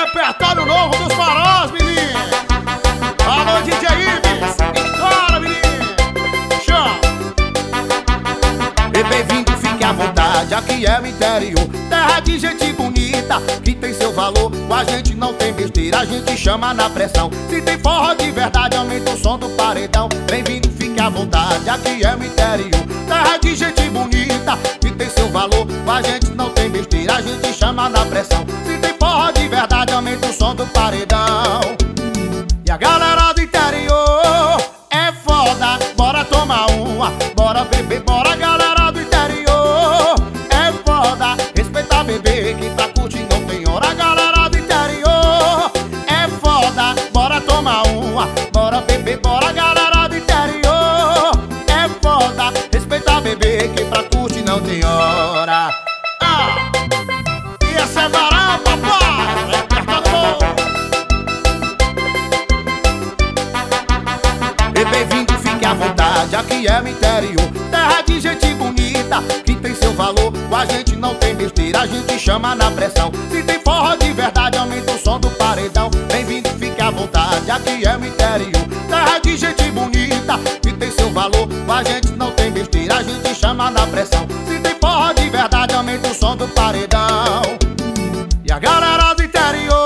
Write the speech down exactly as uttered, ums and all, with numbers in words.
repertório novo dos farós, menino. Alô, D J Ives, estoura, menino. Show. E bem-vindo, fique à vontade, aqui é o interior, terra de gente bonita, que tem seu valor. Com a gente não tem besteira, a gente chama na pressão. Se tem forró de verdade, aumenta o som do paredão. Bem-vindo, fique à vontade, aqui é o interior, terra de gente bonita, que tem seu valor. Com a gente não tem besteira, a gente chama na pressão. Se tem forró de verdade, aumenta o som do paredão. E a galera do interior é foda, bora tomar uma, bora beber, bora galera do interior é foda, respeita bebê, que pra curtir não tem hora. Galera do interior é foda, bora tomar uma, bora beber, bora galera do interior é foda, respeita bebê, que pra curtir não tem hora. Ah, e essa é varal, papai, repertório bom. E bem-vindo, fique à vontade, aqui é o interior, terra de gente bonita, que tem seu valor. Com a gente não tem besteira, a gente chama na pressão. Se tem forró de verdade, aumenta o som do paredão. Bem-vindo, fique à vontade, aqui é o interior, terra de gente bonita, que tem seu valor. Com a gente não tem besteira, a gente chama na pressão. Se tem forró de verdade, aumenta o som do paredão. E a galera do interior